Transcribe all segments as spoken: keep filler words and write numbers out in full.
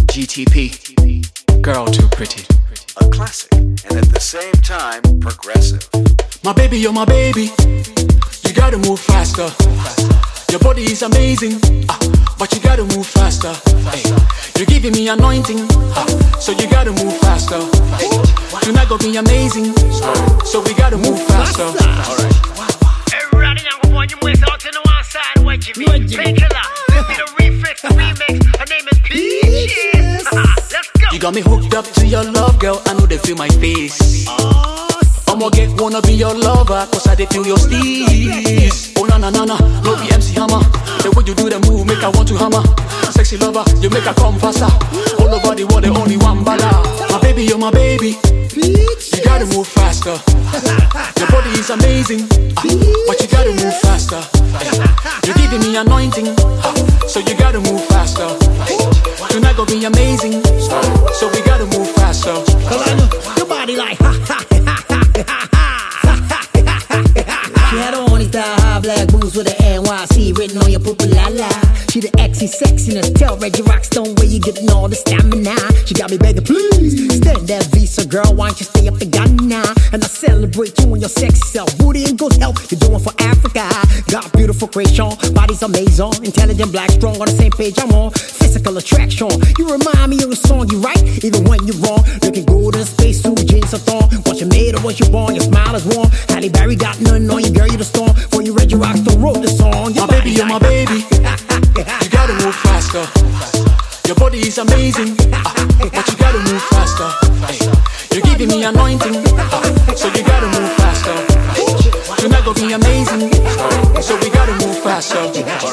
G T P, girl too pretty. A classic, and at the same time, progressive. My baby, you're my baby. You gotta move faster. Your body is amazing, uh, but you gotta move faster. Hey, you're giving me anointing, uh, so you gotta move faster. Hey, tonight gonna be amazing, so we gotta move faster. Alright. Everybody young boy, you move out to the one side. What you mean? Painkiller. This be the refix, the remix. Her name is Peaches. Let's go. You got me hooked up to your love, girl. I know they feel my face. I'ma get wanna be your lover, cause I dey feel your steez. Oh na na na na, no be M C Hammer. The way you do the move, make I want to hammer. Sexy lover, you make I come faster. All over the world, the only one bala. My baby, you're my baby. You gotta move faster. Your body is amazing, uh, but you gotta move faster. You're giving me anointing, uh, so you gotta move faster. Tonight gonna be amazing, so we gotta move faster. Cause I know your body like ha ha ha ha. She had on these high black boots with the N Y C written on your poopa la la. She the exy sexiness, tell Reggie Rockstone where you getting all the stamina. She got me begging, please stand that visa, girl. Why don't you stay up the gun now? And I celebrate you and your sexy self, booty and good health. You're doing for Africa. Got beautiful creation, body's amazing, intelligent, black, strong, on the same page I'm on. Physical attraction, you remind me of a song you write, even when you're wrong. Looking good in space suit, jeans and thong. What you made or what you born, your smile is warm. Halle Berry got nothing on you, girl, you the storm. For you Reggie Rockstone wrote the song. Your my baby, you're my baby. You gotta move faster. Your body is amazing, uh, but you gotta move faster. Hey, you're giving me anointing, uh, so you gotta move faster. Tonight gonna be amazing, so we gotta move faster.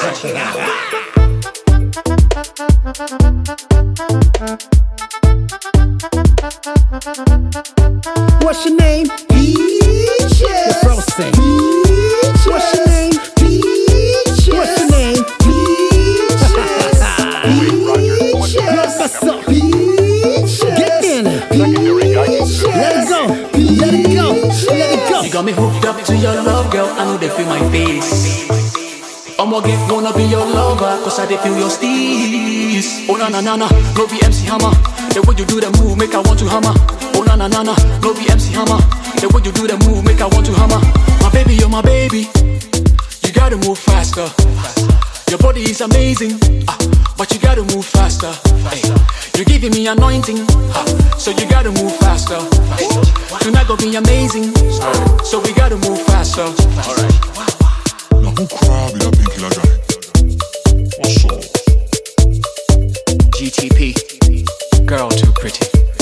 What's your name? Peaches. The girl sing. Peaches. What's your name? Peaches. What's your name? Peaches. Peaches. What's up? Peaches. Get in. Peaches. Let it go. Let it go. Let it go. You got me hooked up to your love, girl. I know they feel my face. I'ma get wanna be your lover, cause I dey feel your steez. Oh na na na na, no be M C Hammer. The way you do the move, make I want to hammer. Oh na na na na, no be M C Hammer. The way you do the move, make I want to hammer. My baby, you're my baby. You gotta move faster. Your body is amazing, uh, but you gotta move faster. Hey, you're giving me anointing, uh, so you gotta move faster. Hey, tonight gonna be amazing, so we gotta move faster. Alright. Who cry with a pink lager? What's up? G T P, girl too pretty.